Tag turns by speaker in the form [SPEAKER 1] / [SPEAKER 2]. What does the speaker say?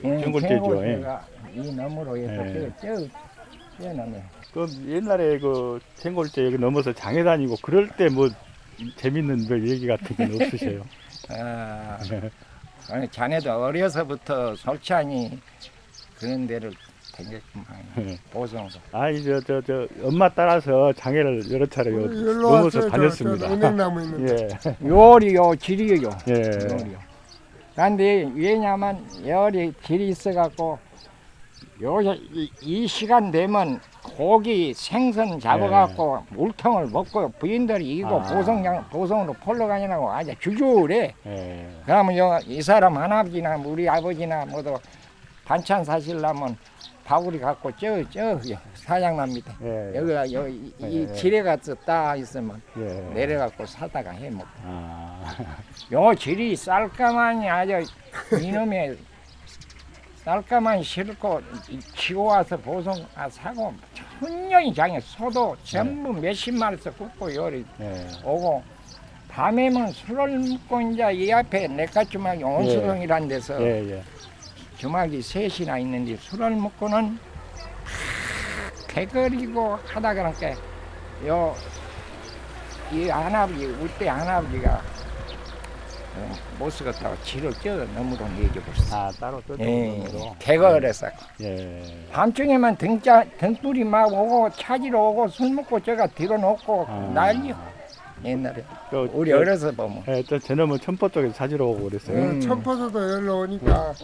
[SPEAKER 1] 전골대죠. 예.
[SPEAKER 2] 이 너머로 해서
[SPEAKER 1] 예.
[SPEAKER 2] 저 넘어.
[SPEAKER 1] 그 옛날에 그 전골대 여기 넘어서 장에 다니고 그럴 때 뭐 재밌는 그 얘기 같은 건 없으세요?
[SPEAKER 2] 아, 아니, 자네도 어려서부터 솔찬히 그런 데를 다녔구만. 보성소.
[SPEAKER 1] 아이 저 엄마 따라서 장애를 여러 차례 요
[SPEAKER 3] 일로
[SPEAKER 1] 넘어서
[SPEAKER 3] 왔어요.
[SPEAKER 1] 다녔습니다.
[SPEAKER 3] 저 은행나무 있는데.
[SPEAKER 1] 예.
[SPEAKER 2] 요리요, 질이요.
[SPEAKER 1] 예.
[SPEAKER 2] 요리요. 근데 왜냐면 열이 질이 있어갖고 이 시간 되면 고기 생선 잡아갖고 물통을 먹고 부인들이 이거 보성으로 폴로 가냐고 아주 주주래.
[SPEAKER 1] 예.
[SPEAKER 2] 그러면 이 사람 할아버지나 우리 아버지나 모두 반찬 사시려면 바구리 갖고 저 사장납니다.
[SPEAKER 1] 예.
[SPEAKER 2] 여기가 이 지뢰 가서 따 있으면
[SPEAKER 1] 예.
[SPEAKER 2] 내려갖고 사다가 해 먹고.
[SPEAKER 1] 아.
[SPEAKER 2] 요 질이 쌀까만이 아주 이놈의 쌀까만 싫고 치고 와서 보성 사고 천년이 장에 소도 전부 몇십 마리씩 굽고 요리
[SPEAKER 1] 예.
[SPEAKER 2] 오고 밤에면 술을 먹고 이제 이 앞에 내까주막이 온수동이란 데서
[SPEAKER 1] 예. 예.
[SPEAKER 2] 주막이 셋이나 있는데 술을 먹고는 개거리고 하다 그러니까 이 할아버지 우리 할아버지가 못 쓰겠다고 지를 쪄 너무도 내줘버렸어.
[SPEAKER 1] 아 따로 또
[SPEAKER 2] 예,
[SPEAKER 1] 로
[SPEAKER 2] 개거렸어.
[SPEAKER 1] 예.
[SPEAKER 2] 밤중에만 등불이 막 오고 찾으러 오고 술 먹고 저가 뒤로 놓고 난리요. 옛날에
[SPEAKER 1] 또
[SPEAKER 2] 우리 어려서 보면.
[SPEAKER 1] 예, 또 저놈은 천포 쪽에서 찾으러 오고 그랬어요.
[SPEAKER 3] 천포도도 열로 오니까